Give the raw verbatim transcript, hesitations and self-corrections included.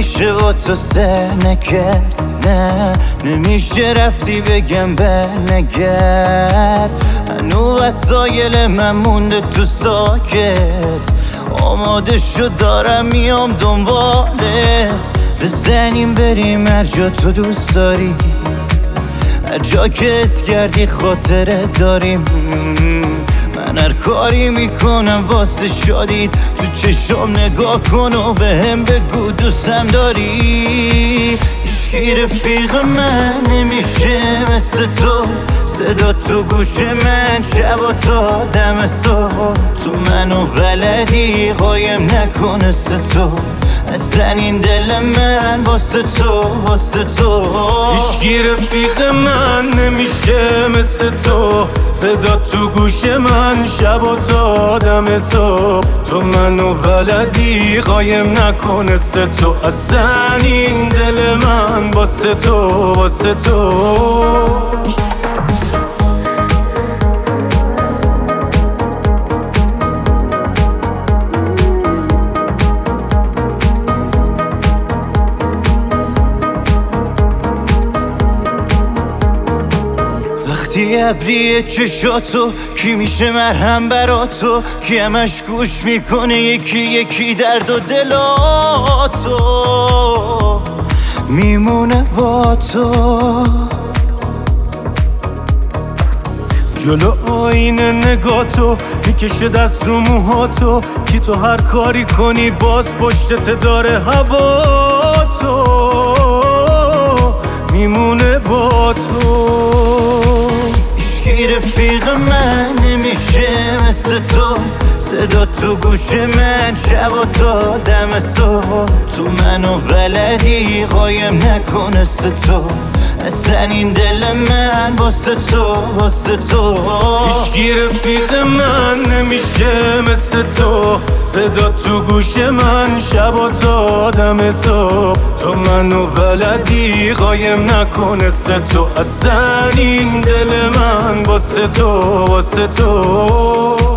نمیشه با تو سر نکرد، نه نمیشه رفتی بگم برنگرد. هنو وسایل من مونده تو ساکت، آماده شد دارم میام دنبالت. بزنیم بریم هر جا تو دوست داری، هر جا که اس کردی خاطره داریم. من هر کاری میکنم واسه شادید، تو چشم نگاه کن و به هم بگو دوستم داری. هیچکی رفیق من نمیشه مثل تو، صدا تو گوش من شب تا دم صبح. تو منو بلدی قایم نکن مثل تو، اصلا این دل من واسه تو واسه تو. هیچکی رفیق من نمیشه مثل تو، صدا تو گوش من شب و تا دم صبح. تو منو بلدی قایم نکن مثل تو، اصلا این دل من واسه تو واسه تو. وقتی ابریه چشاتو کی میشه مرهم برا تو، کی همش گوش میکنه یکی یکی درد و دلاتو، میمونه با تو. جلو آینه نگاه تو میکشه دست رو موهاتو، کی تو هر کاری کنی باز پشتت داره هوا تو، میمونه با تو. هیچکی رفیق من نمیشه مثل تو، صدا تو گوش من شب و تا دم صبح. تو منو بلدی قایم نکن مثل تو، اصلا این دل من واسه تو واسه تو. هیچکی رفیق من نمیشه مثل تو، صدا تو گوش من شب و تا دم صبح. تو منو بلدی قایم نکن مثل تو، اصلا این دل من واسه تو واسه تو.